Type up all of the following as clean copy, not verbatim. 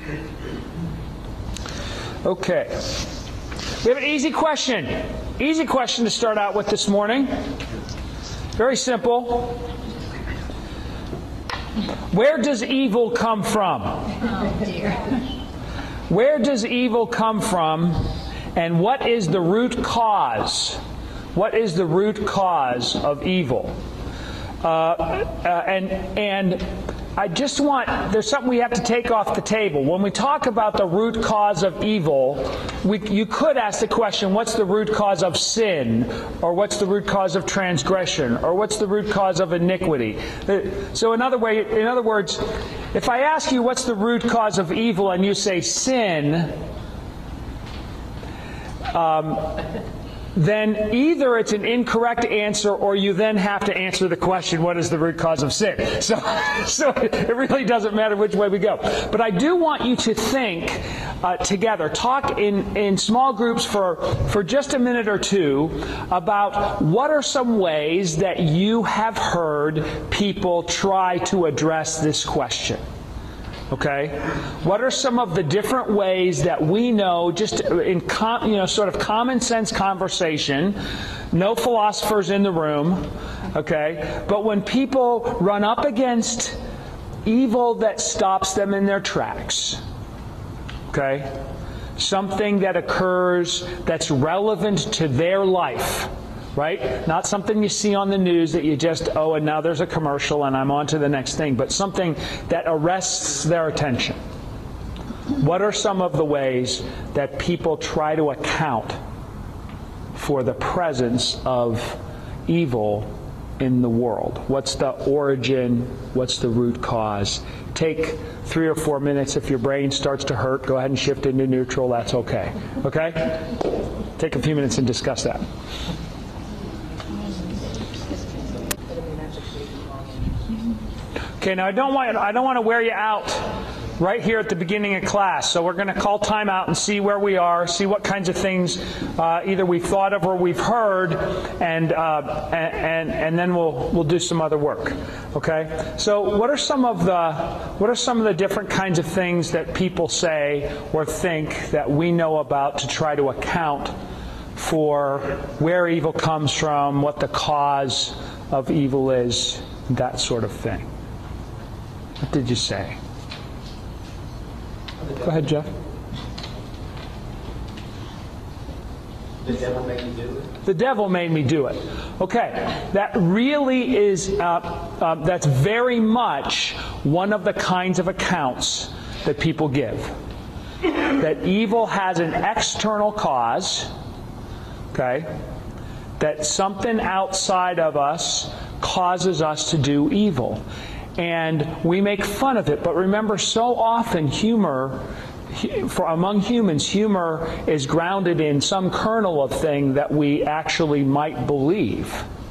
Okay. We have an easy question. Easy question to start out with this morning. Very simple. Where does evil come from? Oh, dear. Where does evil come from, and what is the root cause? What is the root cause of evil? And I just want, there's something we have to take off the table. When we talk about the root cause of evil, you could ask the question, what's the root cause of sin? Or what's the root cause of transgression? Or what's the root cause of iniquity? So in other words, if I ask you what's the root cause of evil and you say sin, then either it's an incorrect answer or you then have to answer the question, what is the root cause of sin? So it really doesn't matter which way we go. But I do want you to think together, talk in small groups for just a minute or two about what are some ways that you have heard people try to address this question. Okay? What are some of the different ways that we know, just in sort of common sense conversation, no philosophers in the room, okay? But when people run up against evil that stops them in their tracks, okay? Something that occurs that's relevant to their life, right? Not something you see on the news that you just, oh, and now there's a commercial and I'm on to the next thing, but something that arrests their attention. What are some of the ways that people try to account for the presence of evil in the world? What's the origin? What's the root cause? Take 3 or 4 minutes. If your brain starts to hurt, go ahead and shift into neutral. That's okay. Okay? Take a few minutes and discuss that. Okay, now I don't want to wear you out right here at the beginning of class. So we're going to call time out and see where we are, see what kinds of things either we've thought of or we've heard, and then we'll do some other work. Okay? So what are some of the different kinds of things that people say or think that we know about to try to account for where evil comes from, what the cause of evil is, that sort of thing? What did you say? Go ahead, Jeff. The devil made me do it? The devil made me do it. Okay. That really is, that's very much one of the kinds of accounts that people give. That evil has an external cause, okay? That something outside of us causes us to do evil. And we make fun of it, but remember, so often among humans, humor is grounded in some kernel of thing that we actually might believe.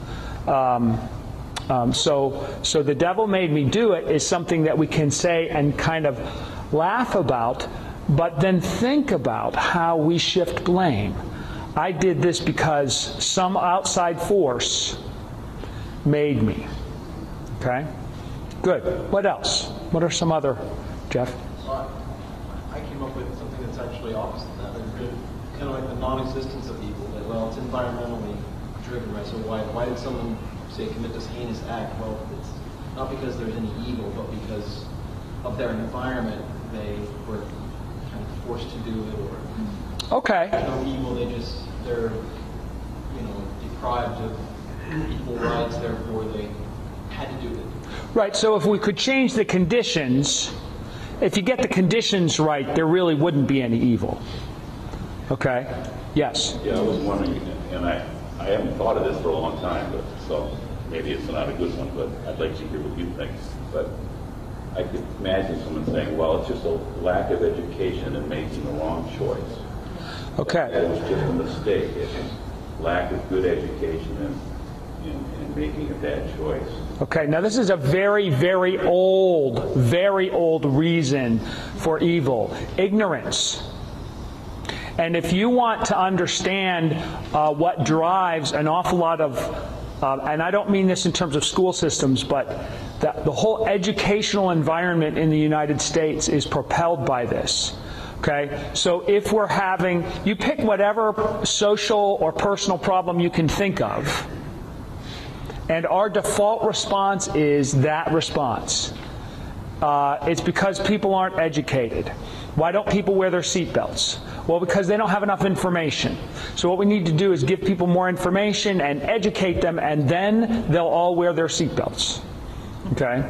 So the devil made me do it is something that we can say and kind of laugh about, but then think about how we shift blame. I did this because some outside force made me. Okay? Good. What else? What are some other, Jeff? So I came up with something that's actually opposite of that. Kind of like the non-existence of evil. That, well, it's environmentally driven, right? So why did someone, say, commit this heinous act? Well, it's not because there's any evil, but because of their environment, they were kind of forced to do it, or okay. There's no evil. They're deprived of equal rights. Therefore, they had to do it. Right, so if we could change the conditions, if you get the conditions right, there really wouldn't be any evil. Okay? Yes? Yeah, I was wondering, and I haven't thought of this for a long time, but so maybe it's not a good one, but I'd like to hear what you think. But I could imagine someone saying, well, it's just a lack of education and making the wrong choice. Okay. That it was just a mistake. It's lack of good education and making a bad choice. Okay, now this is a very, very old reason for evil. Ignorance. And if you want to understand what drives an awful lot of, and I don't mean this in terms of school systems, but The whole educational environment in the United States is propelled by this. Okay? So if we're having, you pick whatever social or personal problem you can think of, and our default response is that response. It's because people aren't educated. Why don't people wear their seatbelts? Well, because they don't have enough information. So what we need to do is give people more information and educate them, and then they'll all wear their seatbelts. Okay?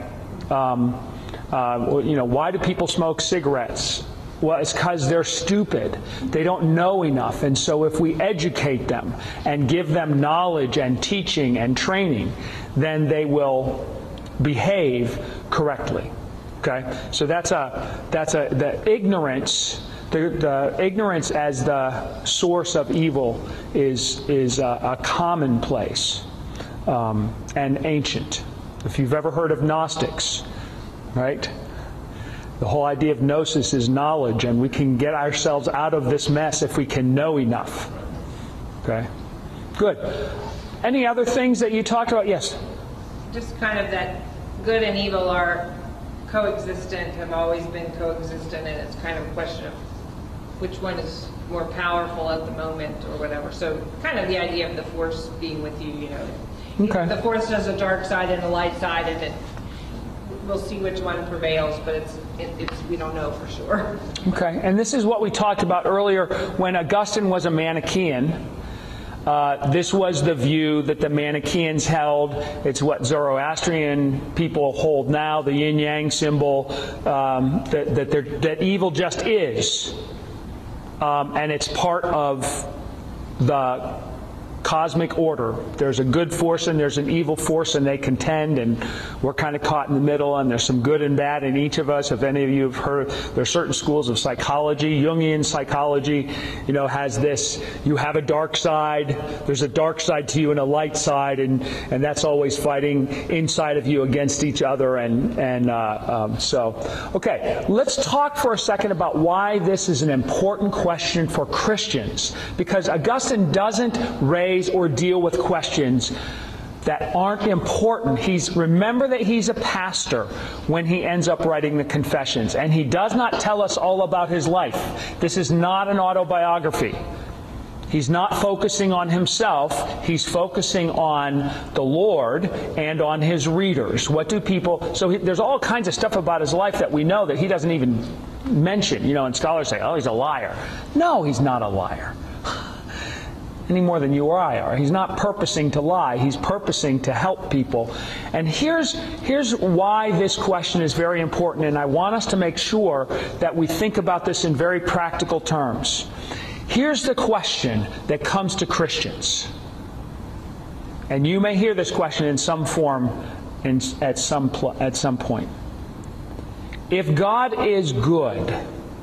Why do people smoke cigarettes? Well, it's because they're stupid. They don't know enough. And so if we educate them and give them knowledge and teaching and training, then they will behave correctly. Okay? So the ignorance. The ignorance as the source of evil is a commonplace and ancient. If you've ever heard of Gnostics, right? The whole idea of gnosis is knowledge, and we can get ourselves out of this mess if we can know enough. Okay? Good. Any other things that you talked about? Yes? Just kind of that good and evil are coexistent, have always been coexistent, and it's kind of a question of which one is more powerful at the moment or whatever. So kind of the idea of the Force being with you, Okay. The Force has a dark side and a light side, and we'll see which one prevails, but it's we don't know for sure. Okay, and this is what we talked about earlier when Augustine was a Manichaean. This was the view that the Manichaeans held. It's what Zoroastrian people hold now, the yin-yang symbol, that evil just is. And it's part of the cosmic order. There's a good force and there's an evil force, and they contend, and we're kind of caught in the middle, and there's some good and bad in each of us. If any of you have heard, there's certain schools of psychology. Jungian psychology, has this, you have a dark side, there's a dark side to you and a light side, and that's always fighting inside of you against each other, okay, let's talk for a second about why this is an important question for Christians, because Augustine doesn't raise or deal with questions that aren't important. Remember that he's a pastor when he ends up writing the Confessions, and he does not tell us all about his life. This is not an autobiography. He's not focusing on himself. He's focusing on the Lord and on his readers. What do people... So there's all kinds of stuff about his life that we know that he doesn't even mention. And scholars say, oh, he's a liar. No, he's not a liar. Any more than you or I are. He's not purposing to lie. He's purposing to help people. And here's why this question is very important, and I want us to make sure that we think about this in very practical terms. Here's the question that comes to Christians. And you may hear this question in some form at some point. If God is good,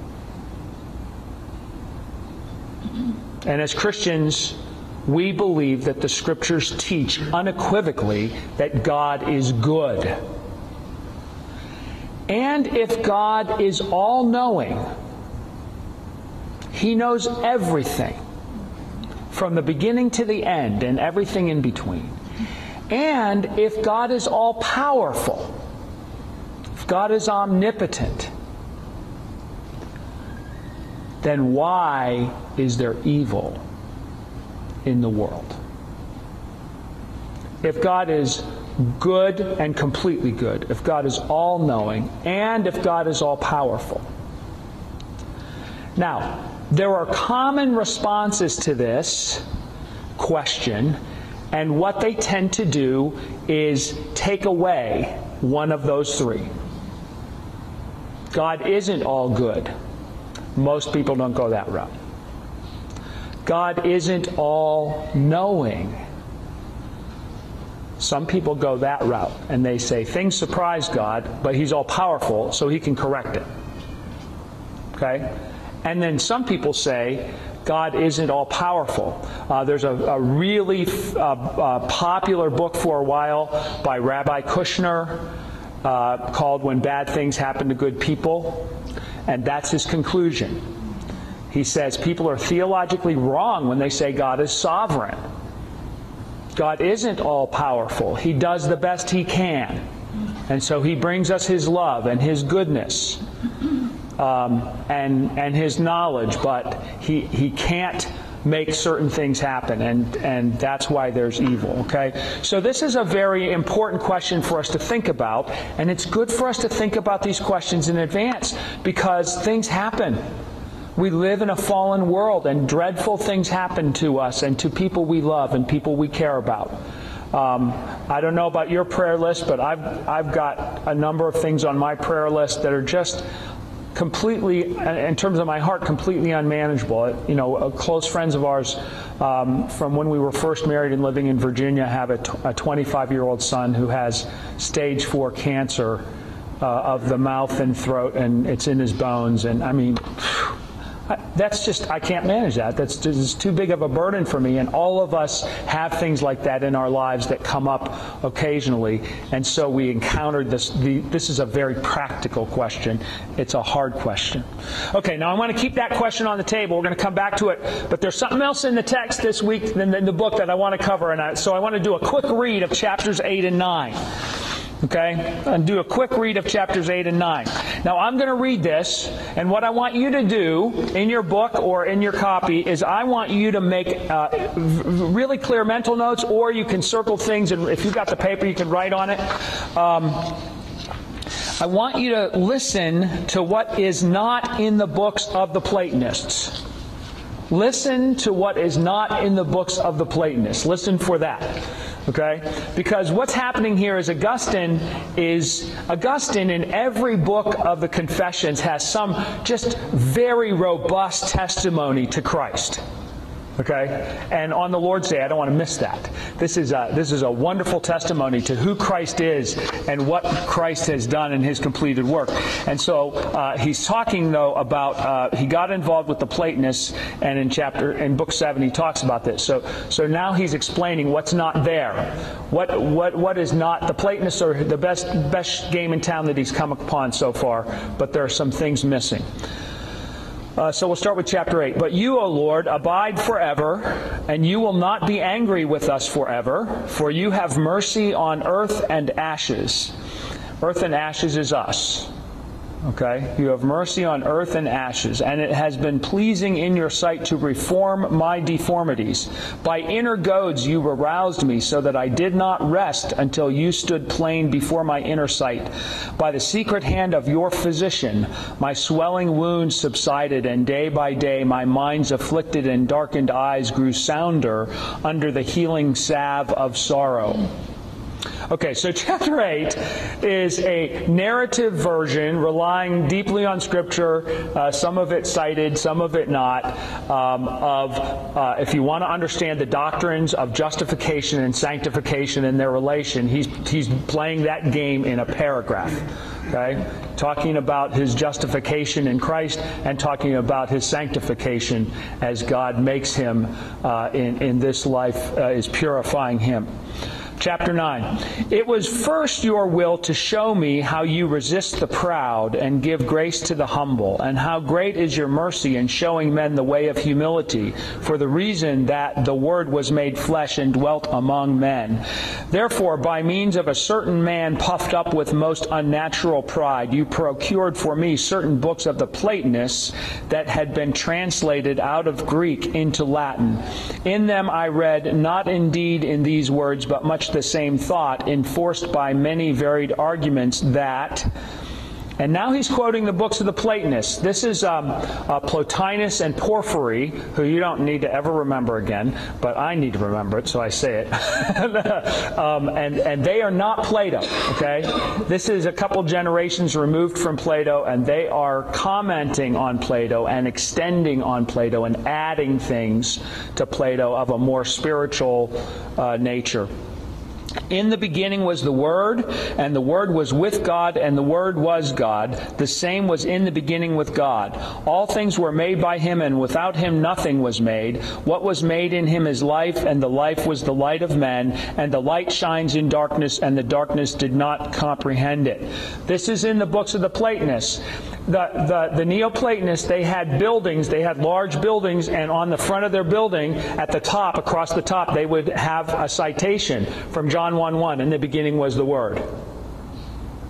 and as Christians, we believe that the Scriptures teach unequivocally that God is good. And if God is all-knowing, He knows everything, from the beginning to the end and everything in between. And if God is all-powerful, if God is omnipotent, then why is there evil in the world? If God is good and completely good, if God is all-knowing, and if God is all-powerful. Now, there are common responses to this question, and what they tend to do is take away one of those three. God isn't all good. Most people don't go that route. God isn't all-knowing. Some people go that route, and they say things surprise God, but He's all-powerful, so He can correct it. Okay? And then some people say God isn't all-powerful. There's a really popular book for a while by Rabbi Kushner called When Bad Things Happen to Good People. And that's his conclusion. He says people are theologically wrong when they say God is sovereign. God isn't all-powerful. He does the best He can. And so he brings us his love and his goodness and his knowledge, but he can't make certain things happen, and that's why there's evil, okay? So this is a very important question for us to think about, and it's good for us to think about these questions in advance because things happen. We live in a fallen world, and dreadful things happen to us and to people we love and people we care about. I don't know about your prayer list, but I've got a number of things on my prayer list that are just completely, in terms of my heart, completely unmanageable. You know, close friends of ours from when we were first married and living in Virginia have a 25-year-old son who has stage 4 cancer of the mouth and throat, and it's in his bones. And I mean, that's just, I can't manage that. That's just too big of a burden for me. And all of us have things like that in our lives that come up occasionally. And so we encountered this. This is a very practical question. It's a hard question. Okay, now I want to keep that question on the table. We're going to come back to it. But there's something else in the text this week, in the book, that I want to cover. And so I want to do a quick read of chapters 8 and 9. Okay? And do a quick read of chapters 8 and 9. Now, I'm going to read this, and what I want you to do in your book or in your copy is I want you to make really clear mental notes, or you can circle things, and if you've got the paper, you can write on it. I want you to listen to what is not in the books of the Platonists. Listen to what is not in the books of the Platonists. Listen for that. Okay? Because what's happening here is Augustine in every book of the Confessions has some just very robust testimony to Christ. Okay? And on the Lord's Day, I don't want to miss that. This is a wonderful testimony to who Christ is and what Christ has done in his completed work. And so he's talking, though, about he got involved with the Platonists, and in book 7 he talks about this. So now he's explaining what's not there. What is not. The Platonists are the best game in town that he's come upon so far, but there are some things missing. So we'll start with chapter 8. But you, O Lord, abide forever, and you will not be angry with us forever, for you have mercy on earth and ashes. Earth and ashes is us. Okay? You have mercy on earth and ashes, and it has been pleasing in your sight to reform my deformities. By inner goads you aroused me, so that I did not rest until you stood plain before my inner sight. By the secret hand of your physician, my swelling wounds subsided, and day by day my mind's afflicted and darkened eyes grew sounder under the healing salve of sorrow. Okay, so chapter 8 is a narrative version relying deeply on Scripture, some of it cited, some of it not, if you want to understand the doctrines of justification and sanctification and their relation, he's playing that game in a paragraph. Okay? Talking about his justification in Christ and talking about his sanctification as God makes him in this life, is purifying him. Chapter 9. It was first your will to show me how you resist the proud and give grace to the humble, and how great is your mercy in showing men the way of humility, for the reason that the Word was made flesh and dwelt among men. Therefore, by means of a certain man puffed up with most unnatural pride, you procured for me certain books of the Platonists that had been translated out of Greek into Latin. In them I read, not indeed in these words, but much the same thought, enforced by many varied arguments that... And now he's quoting the books of the Platonists. This is Plotinus and Porphyry, who you don't need to ever remember again, but I need to remember it, so I say it. And they are not Plato, okay? This is a couple generations removed from Plato, and they are commenting on Plato and extending on Plato and adding things to Plato of a more spiritual nature. In the beginning was the Word, and the Word was with God, and the Word was God. The same was in the beginning with God. All things were made by Him, and without Him nothing was made. What was made in Him is life, and the life was the light of men. And the light shines in darkness, and the darkness did not comprehend it. This is in the books of the Platonists. The Neoplatonists, they had buildings, they had large buildings, and on the front of their building, at the top, across the top, they would have a citation from John 1:1, in the beginning was the Word.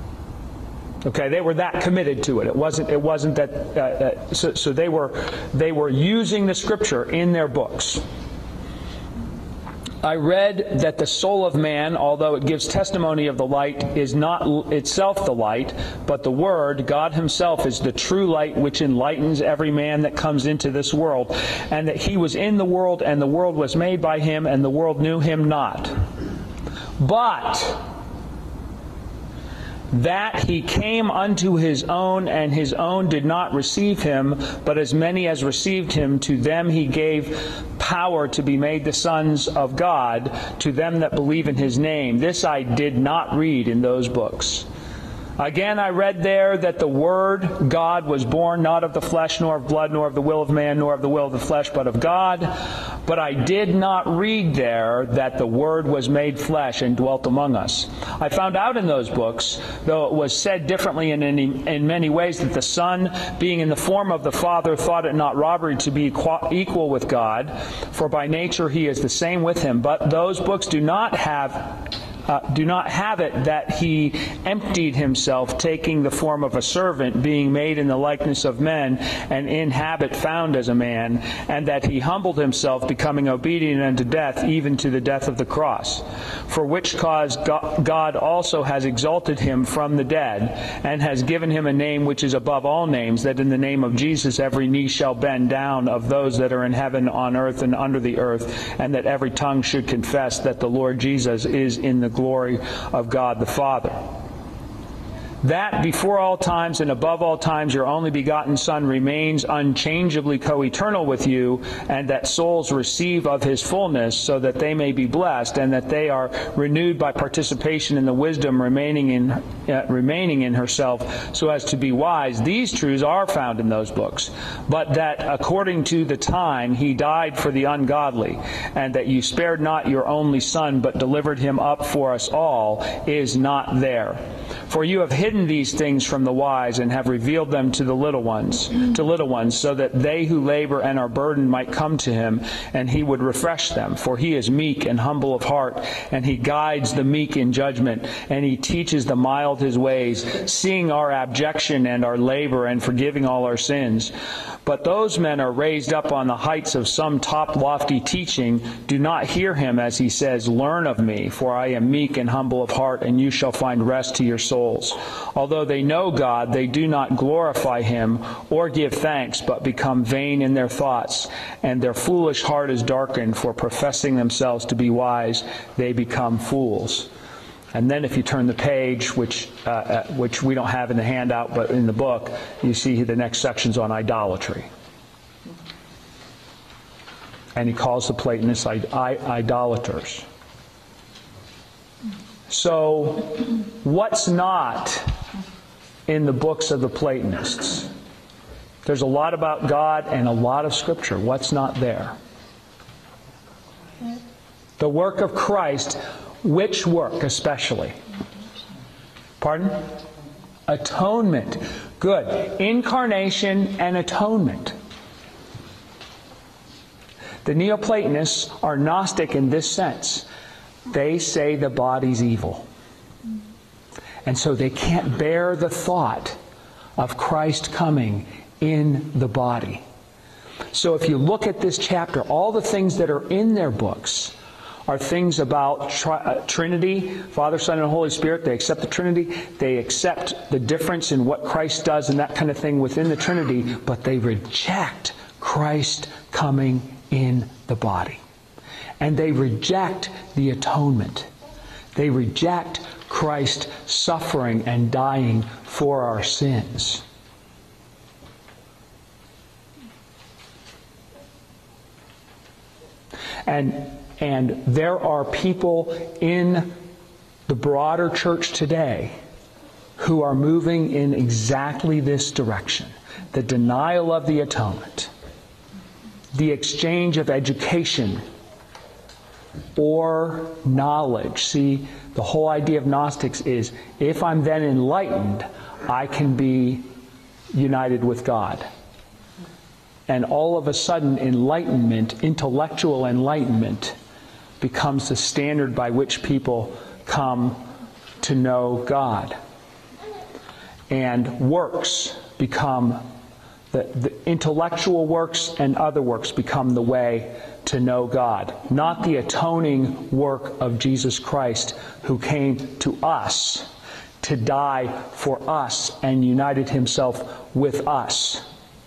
Okay, they were that committed to it. It wasn't that. So they were using the Scripture in their books. I read that the soul of man, although it gives testimony of the light, is not itself the light, but the Word, God Himself, is the true light which enlightens every man that comes into this world, and that He was in the world, and the world was made by Him, and the world knew Him not. But that He came unto His own, and His own did not receive Him, but as many as received Him, to them He gave power to be made the sons of God, to them that believe in His name. This I did not read in those books. Again, I read there that the Word, God, was born not of the flesh, nor of blood, nor of the will of man, nor of the will of the flesh, but of God. But I did not read there that the Word was made flesh and dwelt among us. I found out in those books, though it was said differently in many ways, that the Son, being in the form of the Father, thought it not robbery to be equal with God, for by nature He is the same with Him. But those books do not have it that He emptied Himself, taking the form of a servant, being made in the likeness of men, and in habit found as a man, and that He humbled Himself, becoming obedient unto death, even to the death of the cross. For which cause God also has exalted Him from the dead, and has given Him a name which is above all names, that in the name of Jesus every knee shall bend down, of those that are in heaven, on earth, and under the earth, and that every tongue should confess that the Lord Jesus is in the glory of God the Father. That before all times and above all times your only begotten Son remains unchangeably co-eternal with you, and that souls receive of His fullness, so that they may be blessed, and that they are renewed by participation in the wisdom remaining in herself, so as to be wise. These truths are found in those books. But that according to the time He died for the ungodly, and that you spared not your only Son, but delivered Him up for us all, is not there. For you have hidden these things from the wise, and have revealed them to the little ones, so that they who labor and are burdened might come to Him, and He would refresh them. For He is meek and humble of heart, and He guides the meek in judgment, and He teaches the mild His ways, seeing our abjection and our labor, and forgiving all our sins. But those men are raised up on the heights of some top lofty teaching. Do not hear him, as he says, "Learn of me, for I am meek and humble of heart, and you shall find rest to your souls." Although they know God, they do not glorify Him or give thanks, but become vain in their thoughts, and their foolish heart is darkened, for professing themselves to be wise, they become fools. And then if you turn the page, which we don't have in the handout, but in the book, you see the next section's on idolatry. And he calls the Platonists idolaters. So, what's not in the books of the Platonists? There's a lot about God and a lot of Scripture. What's not there? The work of Christ. Which work especially? Pardon? Atonement. Good. Incarnation and atonement. The Neoplatonists are Gnostic in this sense. They say the body's evil. And so they can't bear the thought of Christ coming in the body. So if you look at this chapter, all the things that are in their books are things about Trinity, Father, Son, and Holy Spirit. They accept the Trinity. They accept the difference in what Christ does and that kind of thing within the Trinity, but they reject Christ coming in the body. And they reject the atonement. They reject Christ suffering and dying for our sins. And there are people in the broader church today who are moving in exactly this direction. The denial of the atonement. The exchange of education or knowledge. See, the whole idea of Gnostics is, if I'm then enlightened, I can be united with God. And all of a sudden, enlightenment, intellectual enlightenment, becomes the standard by which people come to know God. and works become, the intellectual works and other works become the way to know God, not the atoning work of Jesus Christ, who came to us to die for us and united himself with us.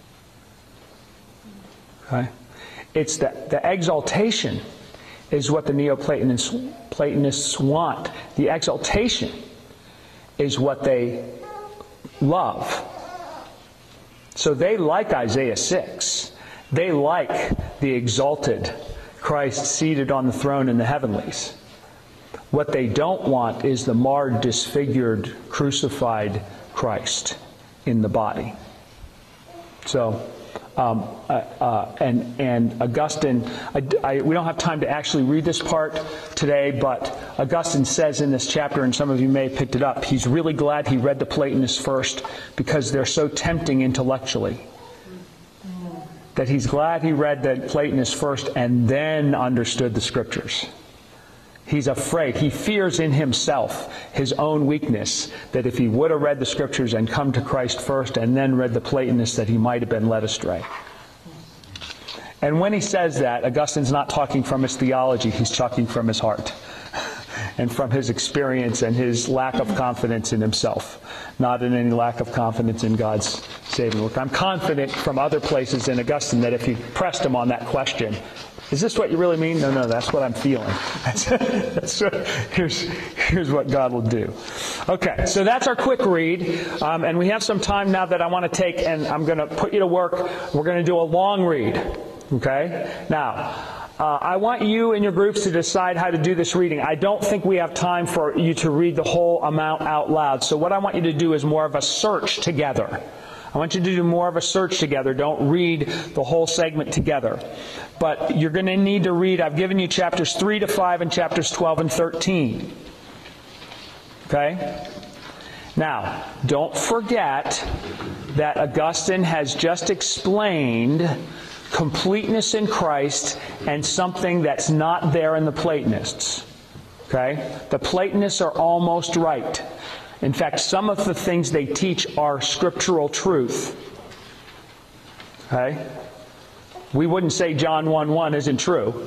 Okay? It's the exaltation is what the Neoplatonists want. The exaltation is what they love. So they like Isaiah 6. They like the exalted Christ seated on the throne in the heavenlies. What they don't want is the marred, disfigured, crucified Christ in the body. So, and Augustine, we don't have time to actually read this part today, but Augustine says in this chapter, and some of you may have picked it up, he's really glad he read the Platonists first because they're so tempting intellectually. That he's glad he read the Platonists first and then understood the Scriptures. He's afraid. He fears in himself his own weakness, that if he would have read the Scriptures and come to Christ first and then read the Platonists, that he might have been led astray. And when he says that, Augustine's not talking from his theology, he's talking from his heart and from his experience and his lack of confidence in himself, not in any lack of confidence in God's saving work. I'm confident from other places in Augustine that if you pressed him on that question, is this what you really mean? No, that's what I'm feeling. Here's what God will do. Okay, so that's our quick read. And we have some time now that I want to take, and I'm going to put you to work. We're going to do a long read. Okay? Now, I want you and your groups to decide how to do this reading. I don't think we have time for you to read the whole amount out loud. So what I want you to do is more of a search together. I want you to do more of a search together. Don't read the whole segment together. But you're going to need to read, I've given you chapters 3 to 5 and chapters 12 and 13. Okay? Now, don't forget that Augustine has just explained completeness in Christ and something that's not there in the Platonists. Okay? The Platonists are almost right. In fact, some of the things they teach are scriptural truth. Okay? We wouldn't say John 1:1 isn't true.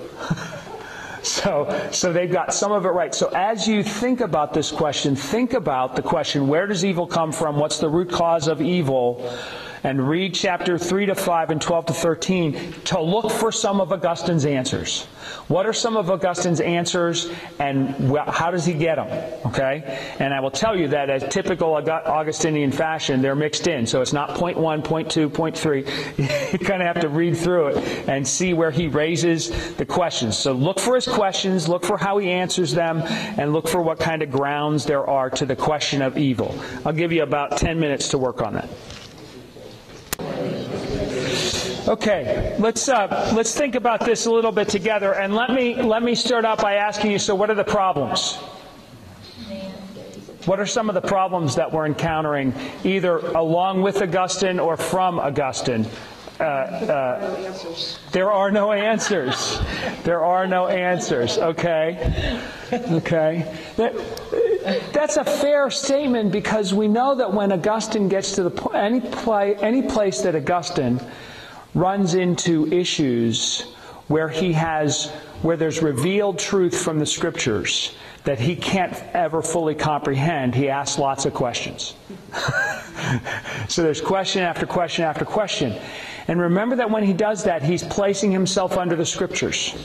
So they've got some of it right. So as you think about this question, think about the question, where does evil come from? What's the root cause of evil? And read chapter 3 to 5 and 12 to 13 to look for some of Augustine's answers. What are some of Augustine's answers, and how does he get them? Okay? And I will tell you that as typical Augustinian fashion, they're mixed in. So it's not point 1, point 2, point 3. You kind of have to read through it and see where he raises the questions. So look for his questions, look for how he answers them, and look for what kind of grounds there are to the question of evil. I'll give you about 10 minutes to work on that. Okay, let's think about this a little bit together, and let me start out by asking you, so what are the problems? What are some of the problems that we're encountering, either along with Augustine or from Augustine? There are no answers. There are no answers. Okay. Okay. That's a fair statement, because we know that when Augustine gets to any place that Augustine runs into issues where there's revealed truth from the Scriptures that he can't ever fully comprehend, he asks lots of questions. So there's question after question after question. And remember that when he does that, he's placing himself under the Scriptures.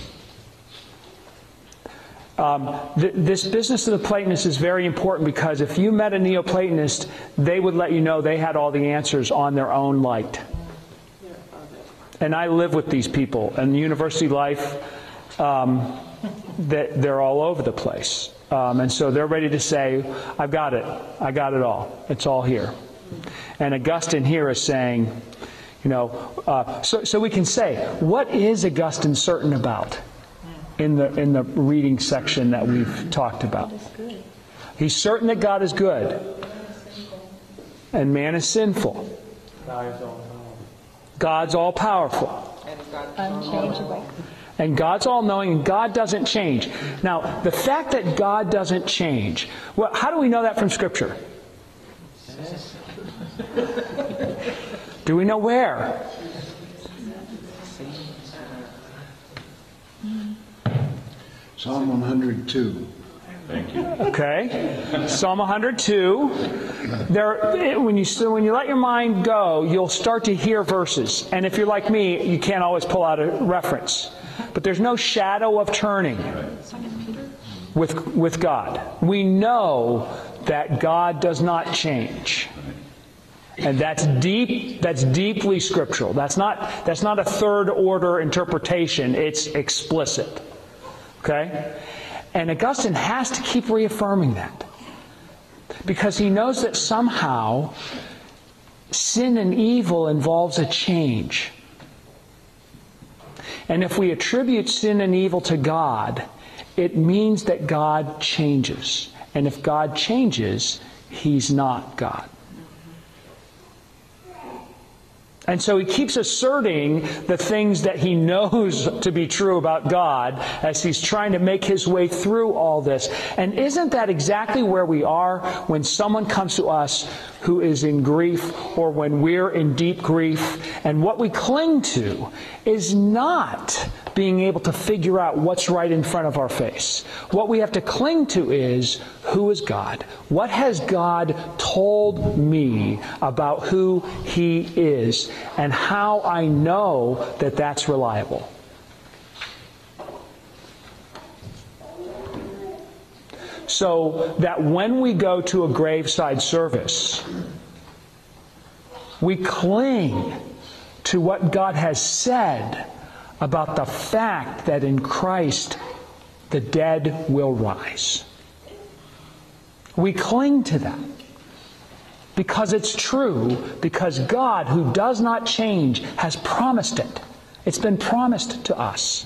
This business of the Platonists is very important, because if you met a Neoplatonist, they would let you know they had all the answers on their own light. And I live with these people. In university life, they're all over the place. And so they're ready to say, I've got it. I got it all. It's all here. And Augustine here is saying, so we can say, what is Augustine certain about in the reading section that we've talked about? He's certain that God is good and man is sinful. God's all-powerful. Unchangeable. And God's all-knowing, and God doesn't change. Now, the fact that God doesn't change, well, how do we know that from Scripture? Do we know where? Psalm 102. Thank you. Okay. Psalm 102. When you let your mind go, you'll start to hear verses. And if you're like me, you can't always pull out a reference. But there's no shadow of turning with God. We know that God does not change. And that's deeply scriptural. That's not a third order interpretation. It's explicit. Okay? And Augustine has to keep reaffirming that. Because he knows that somehow sin and evil involves a change. And if we attribute sin and evil to God, it means that God changes. And if God changes, He's not God. And so he keeps asserting the things that he knows to be true about God as he's trying to make his way through all this. And isn't that exactly where we are when someone comes to us who is in grief, or when we're in deep grief? And what we cling to is not being able to figure out what's right in front of our face. What we have to cling to is, who is God? What has God told me about who He is, and how I know that that's reliable? So that when we go to a graveside service, we cling to what God has said about the fact that in Christ the dead will rise. We cling to that because it's true, because God, who does not change, has promised it. It's been promised to us.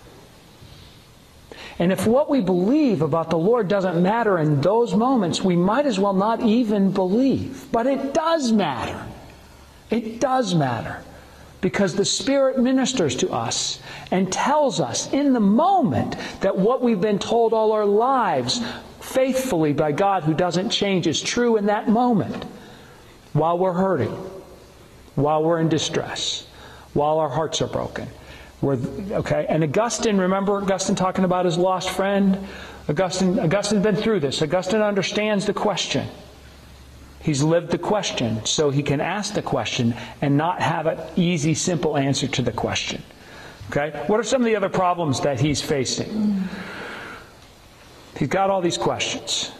And if what we believe about the Lord doesn't matter in those moments, we might as well not even believe. But it does matter. It does matter. Because the Spirit ministers to us and tells us in the moment that what we've been told all our lives faithfully by God, who doesn't change, is true in that moment. While we're hurting, while we're in distress, while our hearts are broken. Okay? And Augustine, remember Augustine talking about his lost friend? Augustine's been through this. Augustine understands the question. He's lived the question, so he can ask the question and not have an easy, simple answer to the question. Okay? What are some of the other problems that he's facing? He's got all these questions.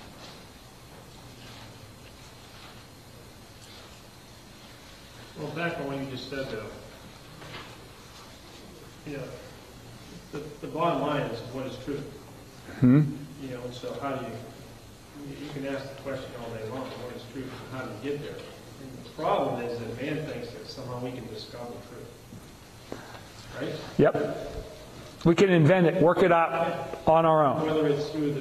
Well, back on what you just said, though, the bottom line is what is truth. And so how do you can ask the question all day long, what is truth, and how do you get there? And the problem is that man thinks that somehow we can discover truth. Right? Yep. We can invent it, work it out on our own. Whether it's through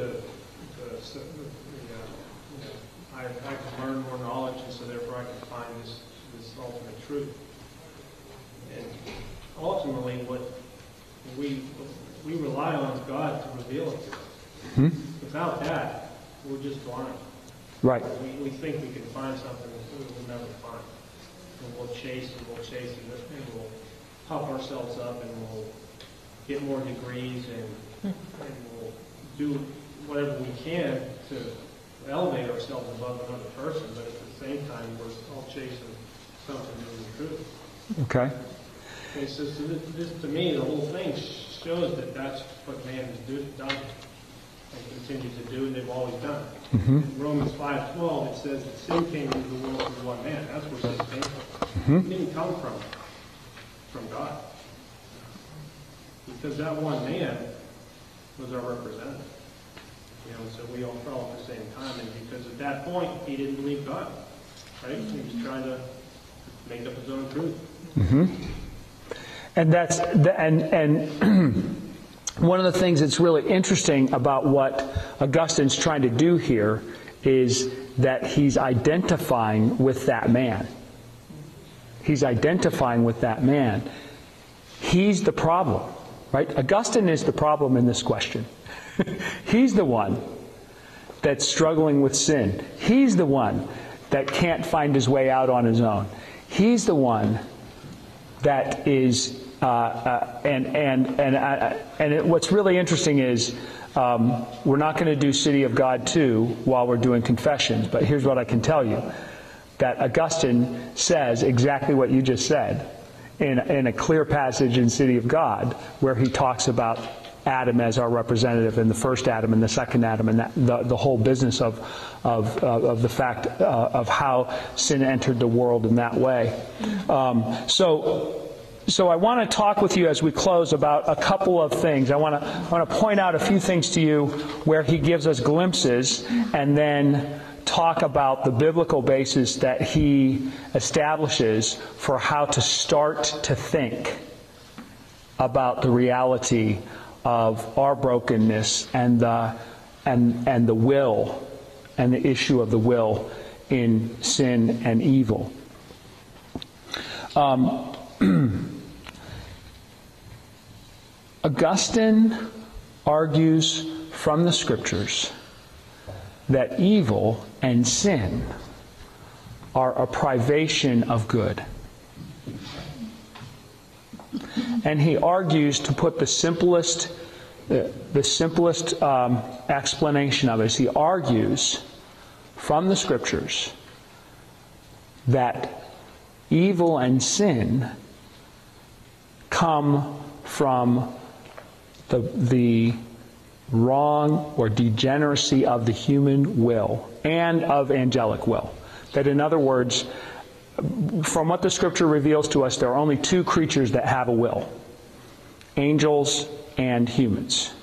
I can learn more knowledge, and so therefore I can find this ultimate truth. And ultimately, what we rely on God to reveal it to us. Without that, we're just blind. Right. We think we can find something that we will never find. And we'll chase and we'll puff ourselves up, and we'll get more degrees, and we'll do whatever we can to elevate ourselves above another person, but at the same time, we're all chasing something new and true. Okay. Okay, so this, to me, the whole thing shows that that's what man has done and continues to do, and they've always done. In Romans 5:12, it says that sin came into the world through one man. That's where sin came from. It didn't come from God. Because that one man was our representative. So we all fell at the same time, and because at that point, he didn't believe God. Right? He was trying to make up his own truth. And that's one of the things that's really interesting about what Augustine's trying to do here is that he's identifying with that man. He's identifying with that man. He's the problem, right? Augustine is the problem in this question. He's the one that's struggling with sin. He's the one that can't find his way out on his own. He's the one that is, what's really interesting is we're not going to do City of God 2 while we're doing Confessions, but here's what I can tell you, that Augustine says exactly what you just said in a clear passage in City of God, where he talks about Adam as our representative, and the first Adam and the second Adam, and the whole business of the fact of how sin entered the world in that way. So I want to talk with you as we close about a couple of things. I want to point out a few things to you where he gives us glimpses, and then talk about the biblical basis that he establishes for how to start to think about the reality of our brokenness and the will and the issue of the will in sin and evil. Augustine argues from the Scriptures that evil and sin are a privation of good. And he argues, to put the simplest explanation of it, is he argues from the Scriptures that evil and sin come from the wrong or degeneracy of the human will and of angelic will. That, in other words, from what the Scripture reveals to us, there are only two creatures that have a will: angels and humans.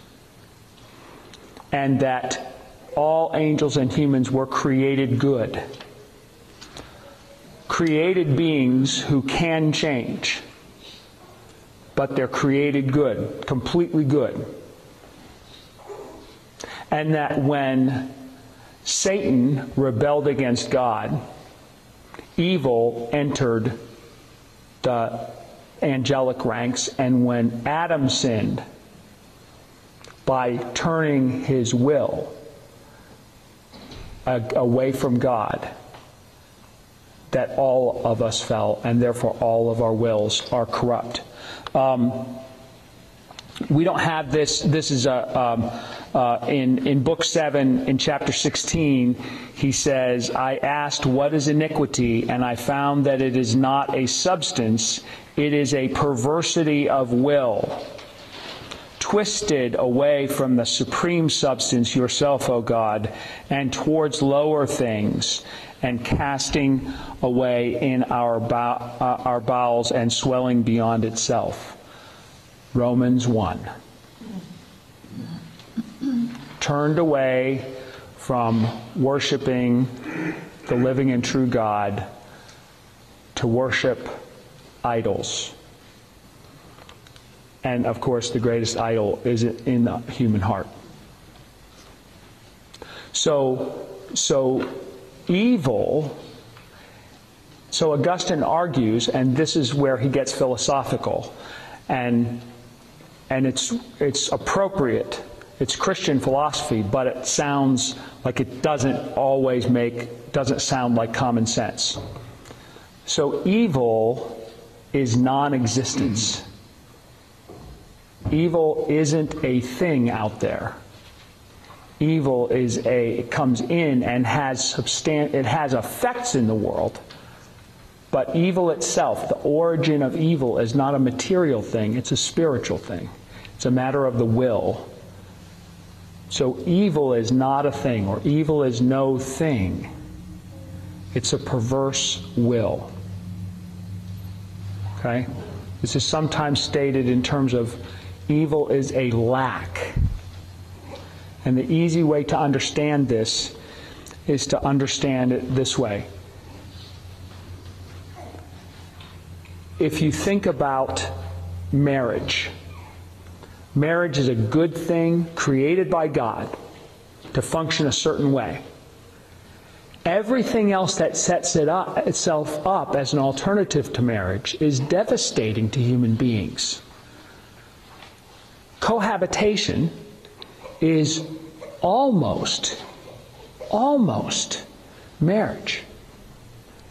And that all angels and humans were created good. Created beings who can change. But they're created good, completely good. And that when Satan rebelled against God, evil entered the angelic ranks, and when Adam sinned by turning his will away from God, that all of us fell, and therefore all of our wills are corrupt. We don't have this. This is in Book 7, in chapter 16, he says, "I asked, what is iniquity? And I found that it is not a substance, it is a perversity of will, twisted away from the supreme substance, yourself, O God, and towards lower things, and casting away in our bowels and swelling beyond itself." Romans 1. Turned away from worshiping the living and true God to worship idols. And of course, the greatest idol is in the human heart. So evil. So Augustine argues, and this is where he gets philosophical, and it's appropriate. It's Christian philosophy, but it sounds like it doesn't sound like common sense. So evil is non-existence. Evil isn't a thing out there. Evil it comes in and it has effects in the world. But evil itself, the origin of evil, is not a material thing, it's a spiritual thing. It's a matter of the will. So evil is not a thing, or evil is no thing. It's a perverse will. Okay? This is sometimes stated in terms of evil is a lack. And the easy way to understand this is to understand it this way. If you think about marriage, marriage is a good thing created by God to function a certain way. Everything else that sets itself up as an alternative to marriage is devastating to human beings. Cohabitation is almost marriage.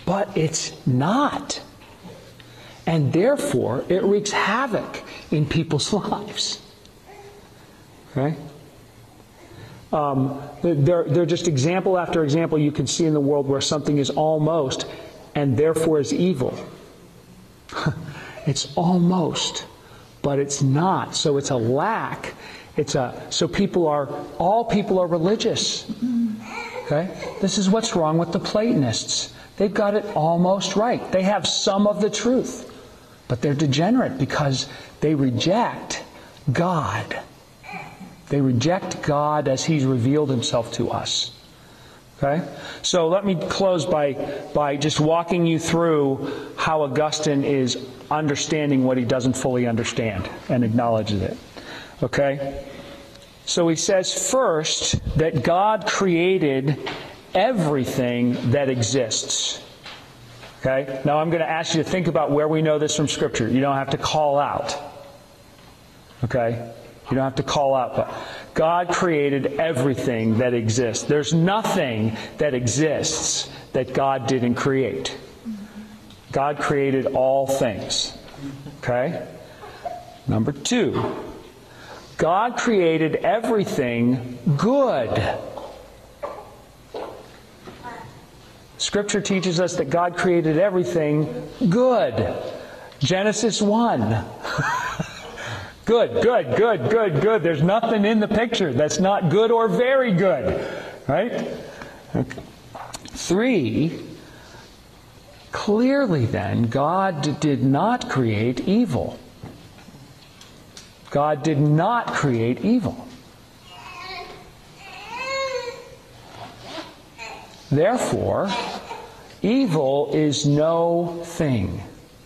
but it's not. And therefore, it wreaks havoc in people's lives. Okay? They're just example after example you can see in the world where something is almost and therefore is evil. It's almost, but it's not. So it's a lack. So all people are religious. Okay? This is what's wrong with the Platonists. They've got it almost right. They have some of the truth, but they're degenerate because they reject God. They reject God as He's revealed Himself to us. Okay? So let me close by just walking you through how Augustine is understanding what he doesn't fully understand and acknowledges it. Okay? So he says first that God created everything that exists. Okay? Now I'm going to ask you to think about where we know this from Scripture. You don't have to call out. Okay? You don't have to call out, but God created everything that exists. There's nothing that exists that God didn't create. God created all things. Okay? Number 2, God created everything good. Scripture teaches us that God created everything good. Genesis 1. Good. There's nothing in the picture that's not good or very good. Right? Okay. 3, clearly then, God did not create evil. God did not create evil. Therefore, evil is no thing.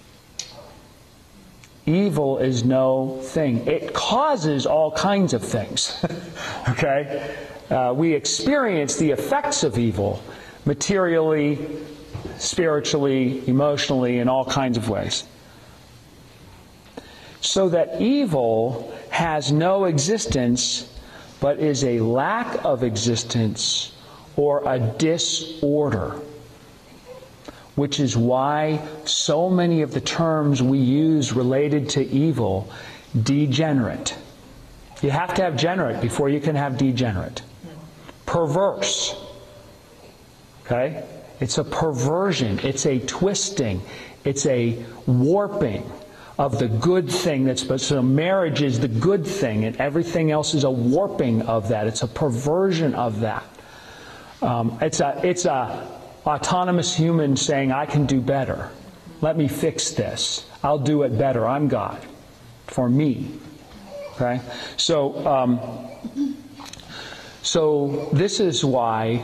Evil is no thing. It causes all kinds of things. Okay? We experience the effects of evil materially, spiritually, emotionally, in all kinds of ways. So that evil has no existence, but is a lack of existence or a disorder. Which is why so many of the terms we use related to evil, degenerate. You have to have generate before you can have degenerate. Perverse. Okay? It's a perversion. It's a twisting. It's a warping of the good thing. So marriage is the good thing, and everything else is a warping of that. It's a perversion of that. It's a autonomous human saying, I can do better. Let me fix this. I'll do it better. I'm God. For me. Okay? So this is why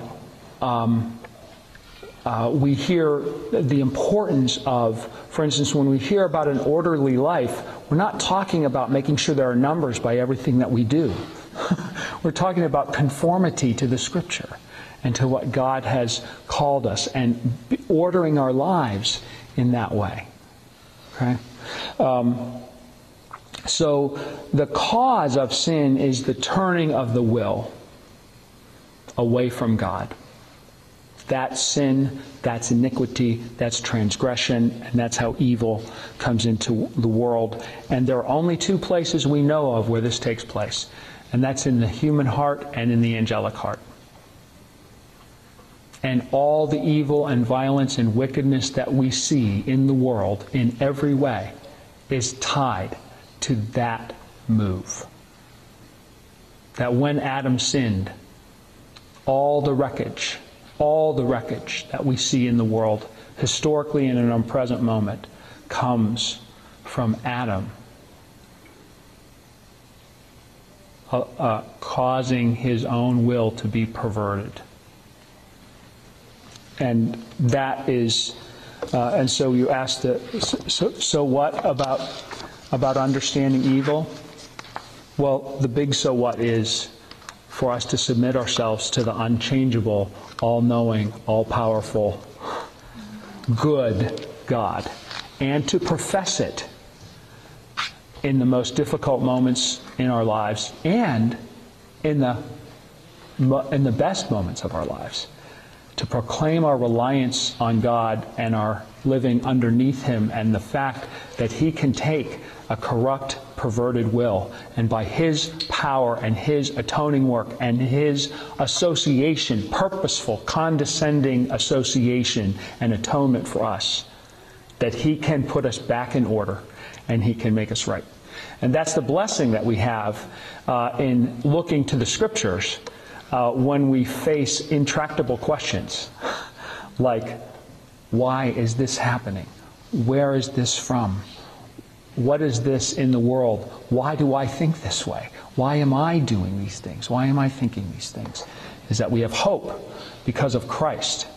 we hear the importance of, for instance, when we hear about an orderly life, we're not talking about making sure there are numbers by everything that we do. We're talking about conformity to the Scripture and to what God has called us, and ordering our lives in that way. Okay? So the cause of sin is the turning of the will away from God. That's sin, that's iniquity, that's transgression, and that's how evil comes into the world. And there are only 2 places we know of where this takes place, and that's in the human heart and in the angelic heart. And all the evil and violence and wickedness that we see in the world in every way is tied to that move. That when Adam sinned, all the wreckage that we see in the world, historically and in a present moment, comes from Adam causing his own will to be perverted. And that is, and so you asked, so what about understanding evil? Well, the big so what is for us to submit ourselves to the unchangeable, all-knowing, all-powerful, good God, and to profess it in the most difficult moments in our lives and in the best moments of our lives. to proclaim our reliance on God and our living underneath Him, and the fact that He can take a corrupt, perverted will, and by His power and His atoning work and His association, purposeful, condescending association and atonement for us, that He can put us back in order and He can make us right. And that's the blessing that we have in looking to the Scriptures when we face intractable questions like, why is this happening? Where is this from? What is this in the world? Why do I think this way? Why am I doing these things? Why am I thinking these things? Is that we have hope because of Christ.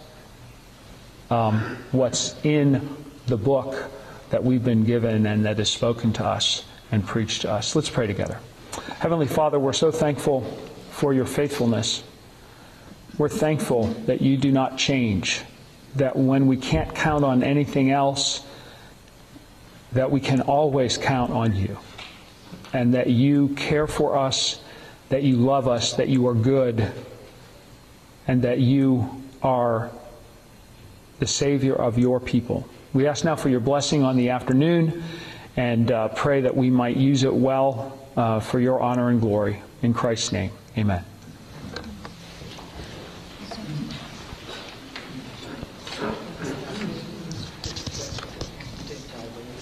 What's in the book that we've been given and that is spoken to us and preached to us. Let's pray together. Heavenly Father, we're so thankful for your faithfulness. We're thankful that you do not change, that when we can't count on anything else, that we can always count on you, and that you care for us, that you love us, that you are good, and that you are the Savior of your people. We ask now for your blessing on the afternoon, and pray that we might use it well for your honor and glory. In Christ's name, amen.